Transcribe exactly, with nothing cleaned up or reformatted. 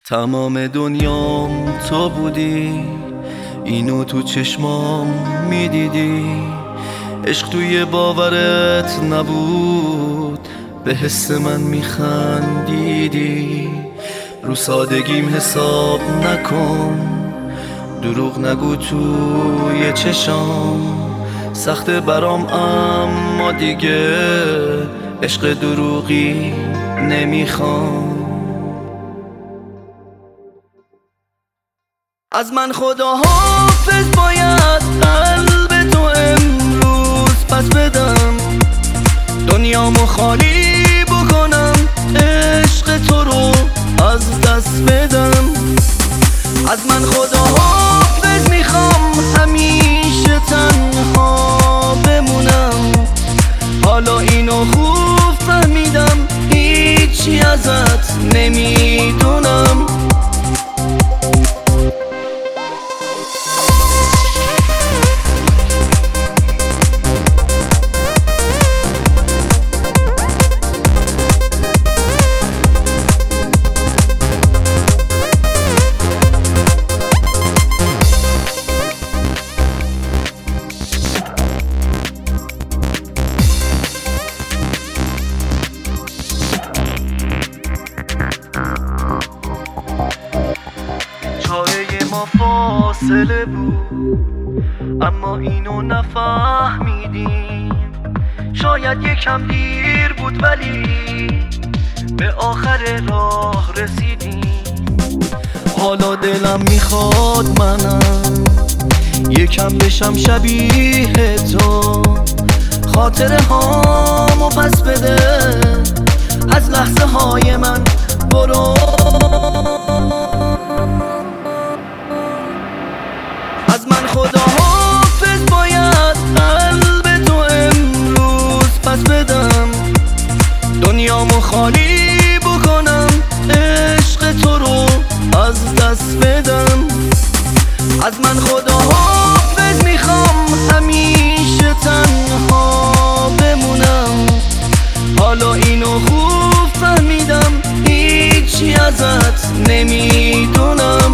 تمام دنیام تو بودی، اینو تو چشمام میدیدی. عشق توی باورت نبود، به حس من میخندیدی. رو سادگیم حساب نکن، دروغ نگو توی چشام. سخته برام اما دیگه عشق دروغی نمیخوام. از من خدا حافظ، باید قلب تو امروز پس بدم. دنیامو خالی بکنم، عشق تو رو از دست بدم. از من خدا حافظ، میخوام همیشه تنها بمونم. حالا اینو خوب فهمیدم، هیچی ازت نمیدونم. چاره ما فاصله بود، اما اینو نفهمیدیم. شاید یکم دیر بود، ولی به آخر راه رسیدیم. حالا دلم میخواد منم یکم بشم شبیه تو. خاطره هامو پس بده، از لحظه های من برو. از من خدا حافظ، باید قلب تو امروز پس بدم. دنیامو خالی بکنم، عشق تو رو از دست بدم. از من خدا حافظ، میخوام همیشه تنها بمونم. حالا اینو خوب فهمیدم، هیچی ازت نمیدونم.